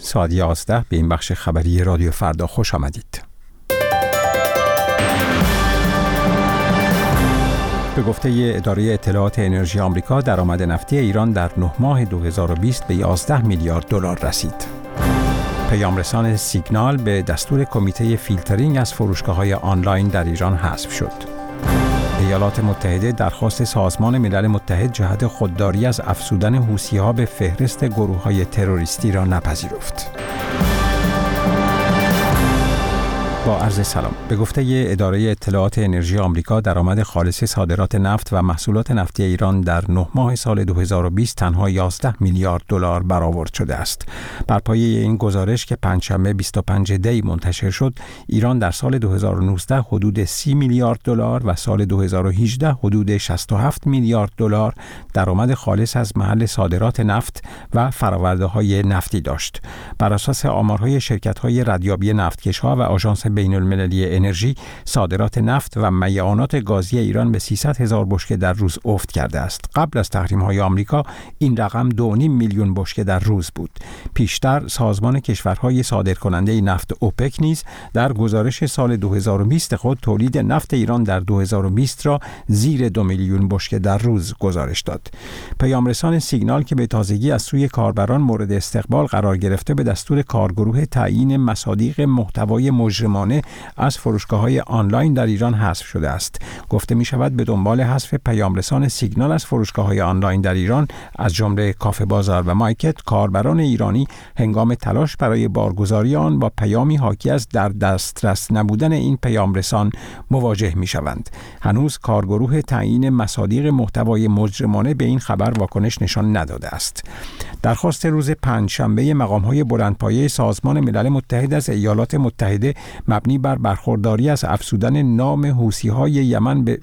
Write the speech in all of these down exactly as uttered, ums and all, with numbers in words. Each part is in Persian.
ساعت یازده به این بخش خبری رادیو فردا خوش آمدید. به گفته اداره اطلاعات انرژی آمریکا، درآمد نفتی ایران در نه ماه دو هزار و بیست به یازده میلیارد دلار رسید. پیامرسان سیگنال به دستور کمیته فیلترینگ از فروشگاه‌های آنلاین در ایران حذف شد. ایالات متحده درخواست سازمان ملل متحد جهت خودداری از افزودن حوثی‌ها به فهرست گروه‌های تروریستی را نپذیرفت. با عرض سلام. به گفته اداره اطلاعات انرژی آمریکا، درآمد خالص صادرات نفت و محصولات نفتی ایران در نه ماه سال دو هزار و بیست تنها یازده میلیارد دلار برآورد شده است. بر پایه این گزارش که پنجشنبه بیست و پنجم دی منتشر شد، ایران در سال دو هزار و نوزده حدود سی میلیارد دلار و سال دو هزار و هجده حدود شصت و هفت میلیارد دلار درآمد خالص از محل صادرات نفت و فرآورده‌های نفتی داشت. بر اساس آمارهای شرکت‌های ردیابی نفتکش‌ها و آژانس بین المللی انرژی، صادرات نفت و میعانات گازی ایران به سیصد هزار بشکه در روز افت کرده است. قبل از تحریم‌های آمریکا این رقم دو و نیم میلیون بشکه در روز بود. پیشتر سازمان کشورهای صادرکننده نفت اوپک نیز در گزارش سال دو هزار و بیست خود تولید نفت ایران در دو هزار و بیست را زیر دو میلیون بشکه در روز گزارش داد. پیامرسان سیگنال که به تازگی از سوی کاربران مورد استقبال قرار گرفته، به دستور کارگروه تعیین مصادیق محتوای مجرمانه از فروشگاه‌های آنلاین در ایران حذف شده است. گفته می شود به دنبال حذف پیامرسان سیگنال از فروشگاه‌های آنلاین در ایران، از جمله کافه بازار و مایکت، کاربران ایرانی هنگام تلاش برای بارگذاری آن با پیامی حاکی از در دسترس نبودن این پیامرسان مواجه می شوند. هنوز کارگروه تعیین مصادیق محتوای مجرمانه به این خبر واکنش نشان نداده است. درخواست روز پنجشنبه مقام‌های بلندپایه سازمان ملل متحد از ایالات متحده مبنی بر برخورداری از افزودن نام حوثی‌های یمن به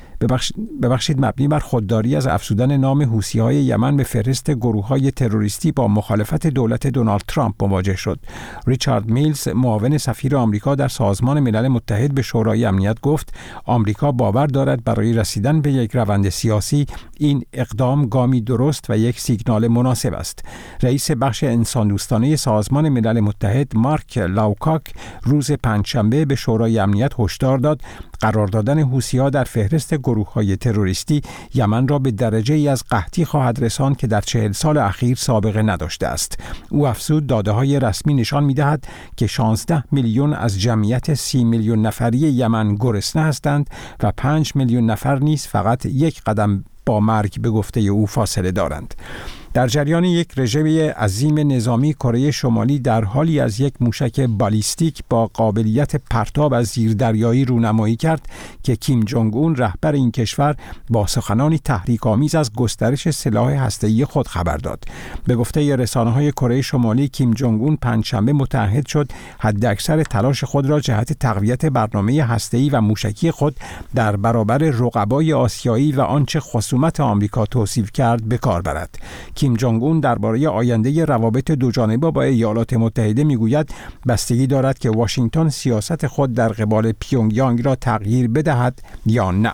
ببخشید مبنی بر خودداری از افزودن نام حوثی‌های یمن به فهرست گروه‌های تروریستی با مخالفت دولت دونالد ترامپ مواجه شد. ریچارد میلز، معاون سفیر آمریکا در سازمان ملل متحد، به شورای امنیت گفت آمریکا باور دارد برای رسیدن به یک روند سیاسی این اقدام گامی درست و یک سیگنال مناسب است. رئیس بخش انسان دوستانه سازمان ملل متحد مارک لاوکاک روز پنجشنبه به شورای امنیت هشدار داد قرار دادن حوثی‌ها در فهرست گروه‌های تروریستی یمن را به درجه‌ای از قحطی خواهد رساند که در چهل سال اخیر سابقه نداشته است. او افزود داده‌های رسمی نشان می‌دهد که شانزده میلیون از جمعیت سی میلیون نفری یمن گرسنه هستند و پنج میلیون نفر نیز فقط یک قدم با مرگ به گفته او فاصله دارند. در جریان یک رژیم عظیم نظامی، کره شمالی در حالی از یک موشک بالیستیک با قابلیت پرتاب از زیردریایی رونمایی کرد که کیم جونگ اون رهبر این کشور با سخنانی تحریک‌آمیز از گسترش سلاح هسته‌ای خود خبر داد. به گفته رسانه‌های کره شمالی، کیم جونگ اون پنجشنبه متعهد شد حداکثر تلاش خود را جهت تقویت برنامه هسته‌ای و موشکی خود در برابر رقبای آسیایی و آنچه خصومت آمریکا توصیف کرد به کار برد. کیم جونگ اون درباره آینده روابط دوجانبه با ایالات متحده میگوید بستگی دارد که واشنگتن سیاست خود در قبال پیونگیانگ را تغییر بدهد یا نه.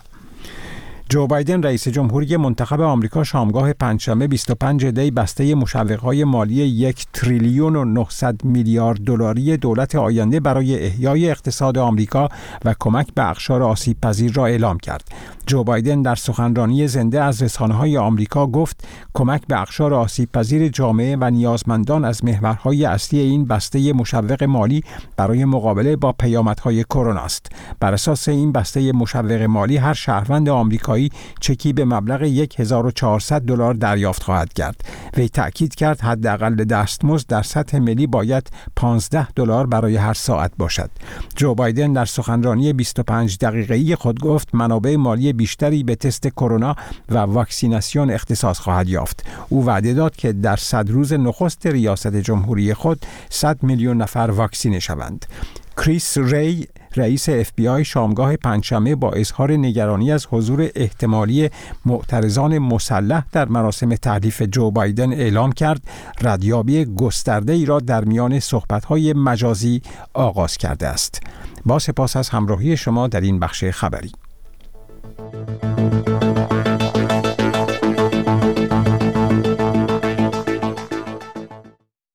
جو بایدن رئیس جمهوری منتخب آمریکا شامگاه پنجشنبه بیست و پنجم دی بسته مشوق‌های مالی یک تریلیون و نهصد میلیارد دلاری دولت آینده برای احیای اقتصاد آمریکا و کمک به اقشار آسیب پذیر را اعلام کرد. جو بایدن در سخنرانی زنده از رسانه‌های آمریکا گفت کمک به اقشار آسیب پذیر جامعه و نیازمندان از محورهای اصلی این بسته مشوق مالی برای مقابله با پیامدهای کرونا است. بر اساس این بسته مشوق مالی، هر شهروند آمریکایی چکی به مبلغ هزار و چهارصد دلار دریافت خواهد کرد. وی تأکید کرد حداقل دستمزد در سطح ملی باید پانزده دلار برای هر ساعت باشد. جو بایدن در سخنرانی بیست و پنج دقیقه‌ای خود گفت منابع مالی بیشتری به تست کرونا و واکسیناسیون اختصاص خواهد یافت. او وعده داد که در صد روز نخست ریاست جمهوری خود صد میلیون نفر واکسینه شوند. کریس ری، رئیس اف بی آی، شامگاه پنجشنبه با اظهار نگرانی از حضور احتمالی معترضان مسلح در مراسم تحلیف جو بایدن اعلام کرد ردیابی گسترده ای را در میان صحبت‌های مجازی آغاز کرده است. با سپاس از همراهی شما در این بخش خبری.